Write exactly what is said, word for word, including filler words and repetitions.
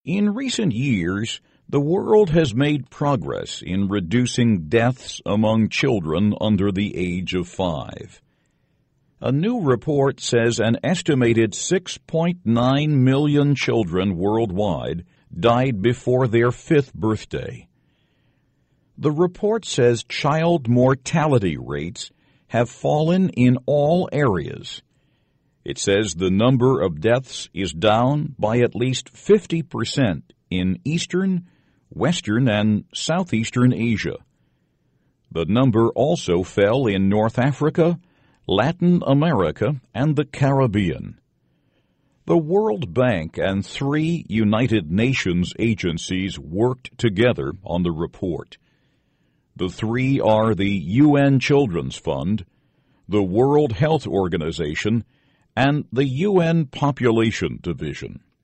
In recent years, the world has made progress in reducing deaths among children under the age of five. A new report says an estimated six point nine million children worldwide died before their fifth birthday. The report says child mortality rates have fallen in all areas. It says the number of deaths is down by at least fifty percent in Eastern, Western, and Southeastern Asia. The number also fell in North Africa, Latin America, and the Caribbean. The World Bank and three United Nations agencies worked together on the report. The three are the U N Children's Fund, the World Health Organization, and the U N Population Division.